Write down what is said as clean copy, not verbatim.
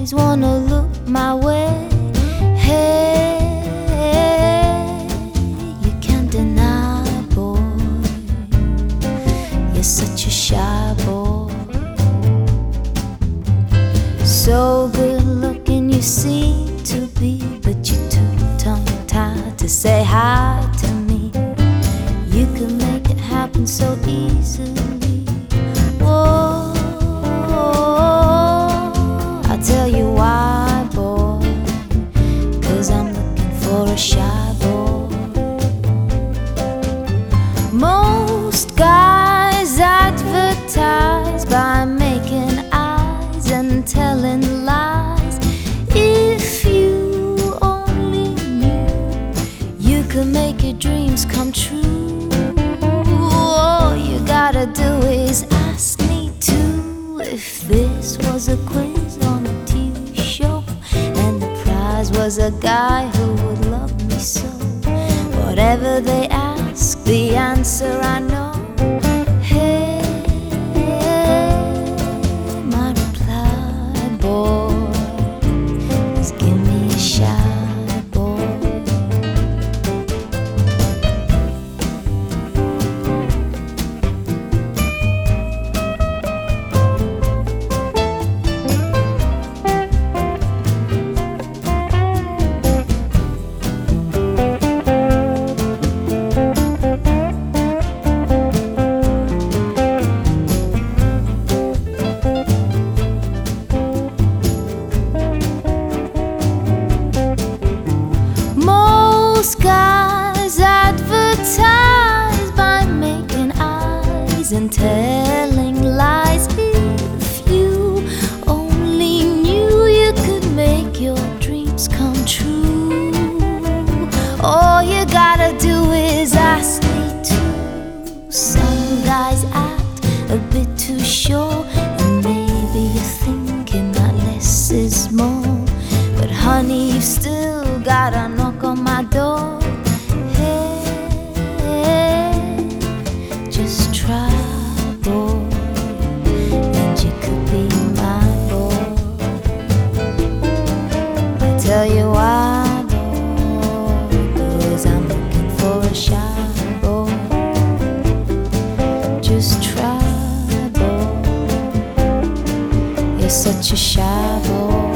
always wanna look my way. Hey, you can't deny, boy, you're such a shy boy. So good looking you seem to be, but you're too tongue-tied to say hi to me. You could make it happen so easily. Whoa, I'll tell you why, boy, 'cause I'm looking for a shy boy. Most guys advertise by making eyes and telling lies. If you only knew, you could make your dreams come true. All you gotta do is ask me to. If this was a quiz on a TV show and the prize was a guy who would love me so, whatever they ask, the answer I know. Hey, my reply, boy, is give me a shy boy. Most guys advertise by making eyes and telling lies. If you only knew, you could make your dreams come true. All you gotta do is ask me to. Some guys act a bit too sure, and maybe you're thinking that less is more. But honey, you've still gotta knock on my door. Hey, just try, boy, and you could be my boy. I tell you why, boy, 'cause I'm looking for a shy boy. Just try, boy, you're such a shy boy.